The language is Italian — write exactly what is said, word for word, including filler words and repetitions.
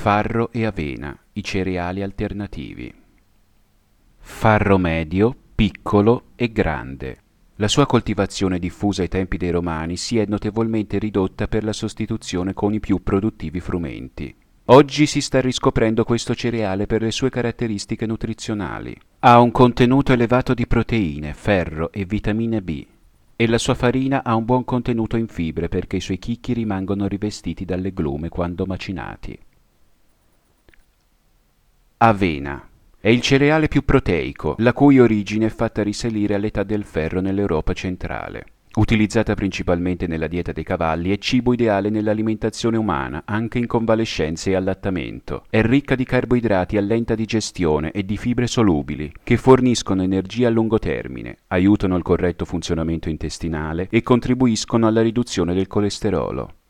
Farro e avena, i cereali alternativi. Farro medio, piccolo e grande. La sua coltivazione diffusa ai tempi dei Romani si è notevolmente ridotta per la sostituzione con i più produttivi frumenti. Oggi si sta riscoprendo questo cereale per le sue caratteristiche nutrizionali. Ha un contenuto elevato di proteine, ferro e vitamina B e la sua farina ha un buon contenuto in fibre perché i suoi chicchi rimangono rivestiti dalle glume quando macinati. Avena. È il cereale più proteico, la cui origine è fatta risalire all'età del ferro nell'Europa centrale. Utilizzata principalmente nella dieta dei cavalli, è cibo ideale nell'alimentazione umana, anche in convalescenza e allattamento. È ricca di carboidrati a lenta digestione e di fibre solubili, che forniscono energia a lungo termine, aiutano il corretto funzionamento intestinale e contribuiscono alla riduzione del colesterolo.